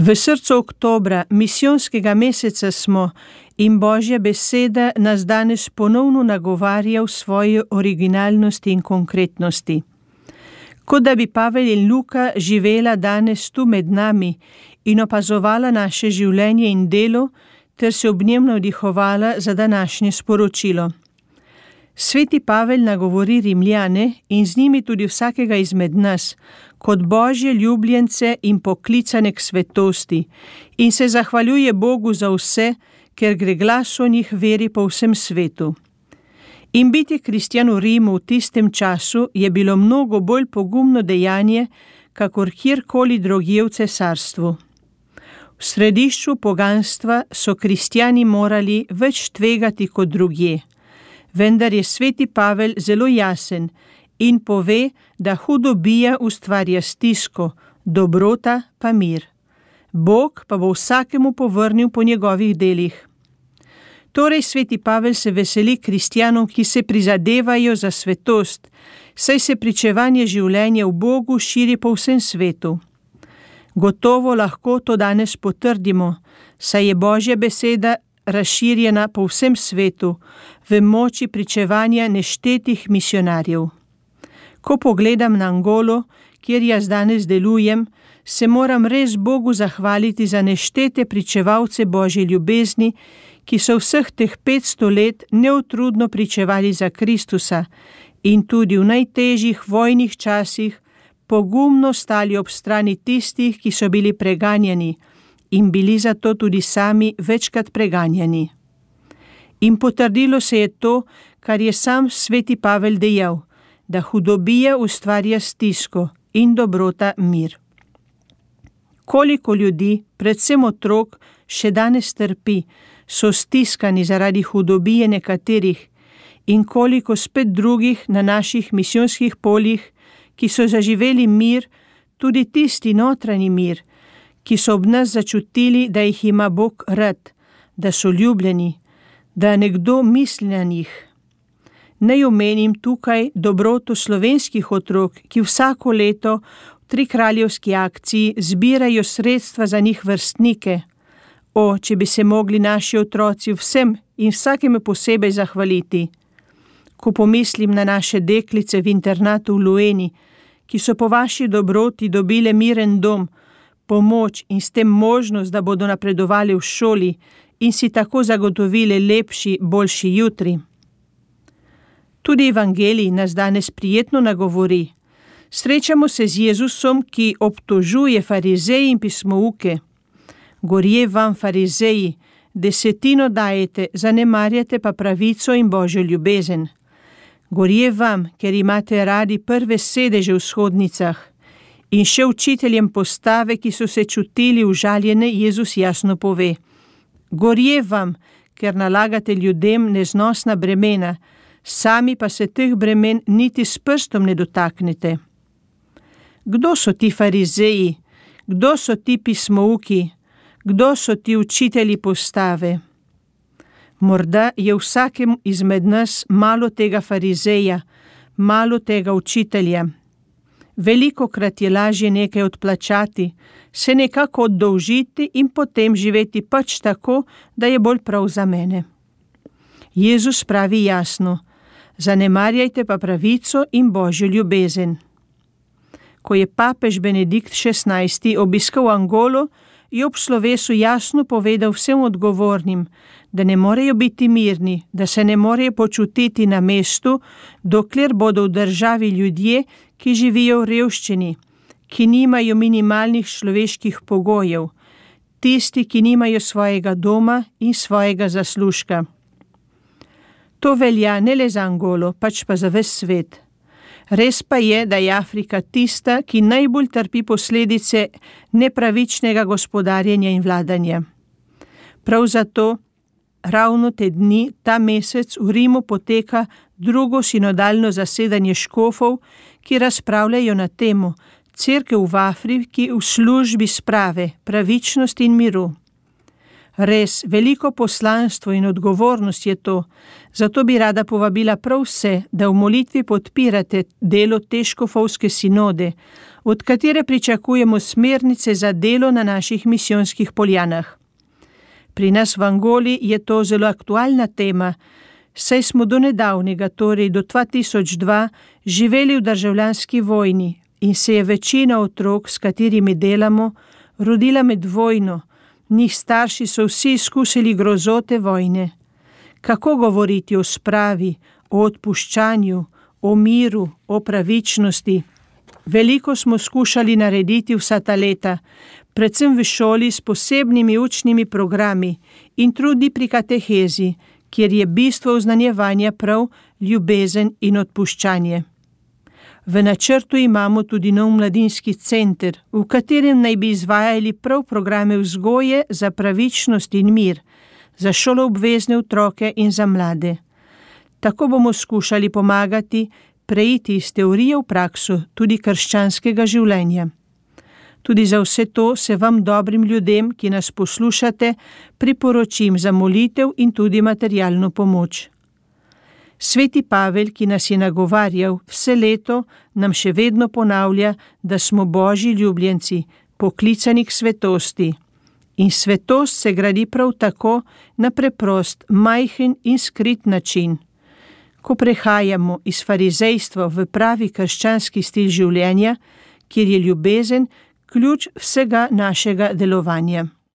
V srcu oktobra, misijonskega meseca smo in Božja beseda nas danes ponovno nagovarja v svoji originalnosti in konkretnosti. Kot da bi Pavel in Luka živela danes tu med nami in opazovala naše življenje in delo, ter se ob njem navdihovala za današnje sporočilo. Sveti Pavel nagovori Rimljane in z njimi tudi vsakega izmed nas, kot Božje ljubljence in poklicane k svetosti, in se zahvaljuje Bogu za vse, ker gre glas o njih veri po vsem svetu. In biti kristjan v Rimu v tistem času je bilo mnogo bolj pogumno dejanje, kakor kjerkoli drugje v cesarstvu. V središču poganstva so kristjani morali več tvegati kot drugje, vendar je sveti Pavel zelo jasen in pove, da hudobija ustvarja stisko, dobrota pa mir. Bog pa bo vsakemu povrnil po njegovih delih. Torej sveti Pavel se veseli kristjanom, ki se prizadevajo za svetost, saj se pričevanje življenja v Bogu širi po vsem svetu. Gotovo lahko to danes potrdimo, saj je Božja beseda razširjena po vsem svetu, v moči pričevanja neštetih misionarjev. Ko pogledam na Angolo, kjer jaz danes delujem, se moram res Bogu zahvaliti za neštete pričevalce Božje ljubezni, ki so vseh teh 500 let neutrudno pričevali za Kristusa in tudi v najtežjih vojnih časih pogumno stali ob strani tistih, ki so bili preganjani in bili zato tudi sami večkrat preganjani. In potrdilo se je to, kar je sam sveti Pavel dejal, da hudobija ustvarja stisko in dobrota mir. Koliko ljudi, predvsem otrok, še danes trpi, so stiskani zaradi hudobije nekaterih in koliko spet drugih na naših misijonskih poljih, ki so zaživeli mir, tudi tisti notranji mir, ki so ob nas začutili, da jih ima Bog rad, da so ljubljeni, da nekdo misli na njih. Naj omenim tukaj dobroto slovenskih otrok, ki vsako leto v Trikraljevski akciji zbirajo sredstva za njih vrstnike. O, če bi se mogli naši otroci vsem in vsakemu posebej zahvaliti. Ko pomislim na naše deklice v internatu v Lueni, ki so po vaši dobroti dobile miren dom, pomoč in s tem možnost, da bodo napredovali v šoli in si tako zagotovile lepši, boljši jutri. Tudi evangelij nas danes prijetno nagovori. Srečamo se z Jezusom, ki obtožuje farizeje in pismouke. Gorje vam, farizeji, desetino dajete, zanemarjate pa pravico in Božjo ljubezen. Gorje vam, ker imate radi prve sedeže v shodnicah. In še učiteljem postave, ki so se čutili užaljene, Jezus jasno pove. Gorje vam, ker nalagate ljudem neznosna bremena, sami pa se teh bremen niti s prstom ne dotaknete. Kdo so ti farizeji? Kdo so ti pismouki? Kdo so ti učitelji postave? Morda je vsakem izmed nas malo tega farizeja, malo tega učitelja. Velikokrat je lažje nekaj odplačati, se nekako oddolžiti in potem živeti pač tako, da je bolj prav za mene. Jezus pravi jasno, zanemarjajte pa pravico in Božjo ljubezen. Ko je papež Benedikt XVI. Obiskal Angolo, je ob slovesu jasno povedal vsem odgovornim, da ne morejo biti mirni, da se ne morejo počutiti na mestu, dokler bodo v državi ljudje, ki živijo v revščini, ki nimajo minimalnih človeških pogojev, tisti, ki nimajo svojega doma in svojega zaslužka. To velja ne le za Angolo, pač pa za ves svet. Res pa je, da je Afrika tista, ki najbolj trpi posledice nepravičnega gospodarjenja in vladanja. Prav zato ravno te dni, ta mesec v Rimu poteka drugo sinodalno zasedanje škofov, ki razpravljajo na temo Cerkev v Afriki v službi sprave, pravičnosti in miru. Res, veliko poslanstvo in odgovornost je to, zato bi rada povabila prav vse, da v molitvi podpirate delo te škofovske sinode, od katere pričakujemo smernice za delo na naših misijonskih poljanah. Pri nas v Angoli je to zelo aktualna tema, saj smo do nedavnega, torej do 2002, živeli v državljanski vojni in se je večina otrok, s katerimi delamo, rodila med vojno. Njih starši so vsi izkusili grozote vojne. Kako govoriti o spravi, o odpuščanju, o miru, o pravičnosti? Veliko smo skušali narediti vsa ta leta, predvsem v šoli s posebnimi učnimi programi in tudi pri katehezi, kjer je bistvo oznanjevanja prav ljubezen in odpuščanje. V načrtu imamo tudi nov mladinski center, v katerem naj bi izvajali prav programe vzgoje za pravičnost in mir, za šoloobvezne otroke in za mlade. Tako bomo skušali pomagati preiti iz teorije v prakso tudi krščanskega življenja. Tudi za vse to se vam, dobrim ljudem, ki nas poslušate, priporočim za molitev in tudi materialno pomoč. Sveti Pavel, ki nas je nagovarjal vse leto, nam še vedno ponavlja, da smo Božji ljubljenci, poklicani k svetosti. In svetost se gradi prav tako na preprost, majhen in skrit način. Ko prehajamo iz farizejstva v pravi krščanski stil življenja, kjer je ljubezen ključ vsega našega delovanja.